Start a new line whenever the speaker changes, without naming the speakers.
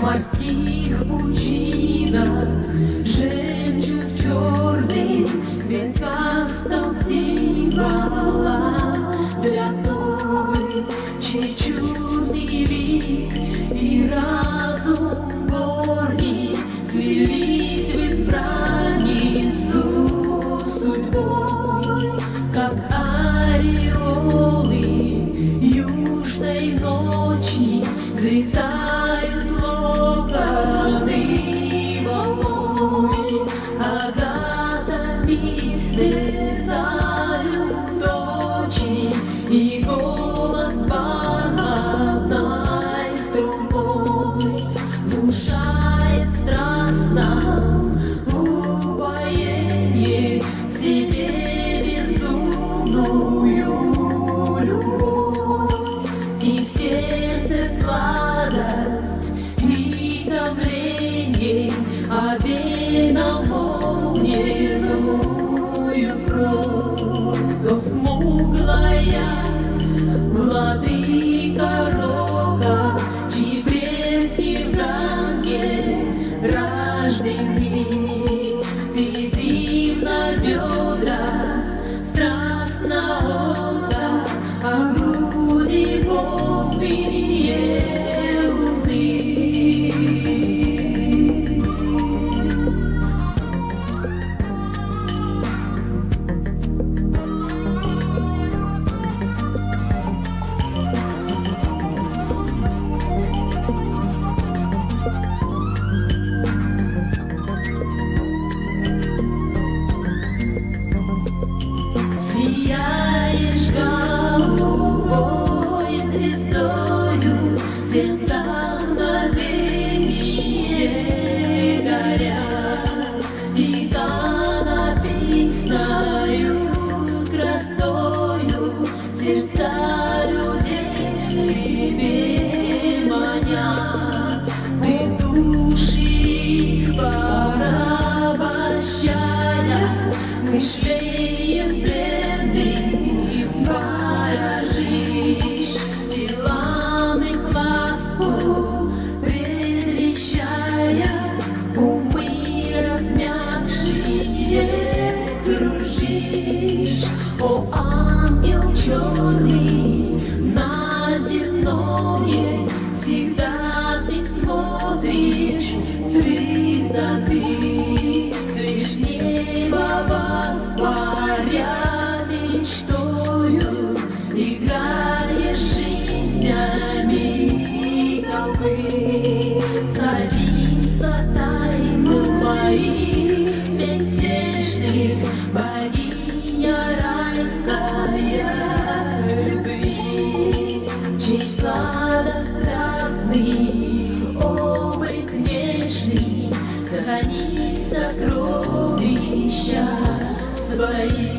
морских пучинах жемчуг черный в веках стал символом для той, чей чудный лик и разум горний слились в избранницу судьбой, как ореолы южной ночи взлетают локоны волной, агатами мерцают тучи, и голос бархатной струной внушает страстно упоение к тебе безумную любовь, и в сердце сладость и томление, а венам огненную кровь. Но смуглая владыка рока, чьи предки в Ганге рождены, ты дивна бедра, страстно око, а груди полные луны. Сияешь голубой звездою, всем вдохновение горя, и иконописною красою сердца людей себе маня. Ты души их порабощая, мышлением бледным ворожишь, телам их ласку предвещая, умы размягшие кружишь. О, ангел черный, на земное всегда ты смотришь с высоты, лишь небо воспаря мечтою, играешь жизнями толпы. Царица тайн моих мятежных, богиня райская любви, чей сладострастный облик нежный хранит сокровища свои.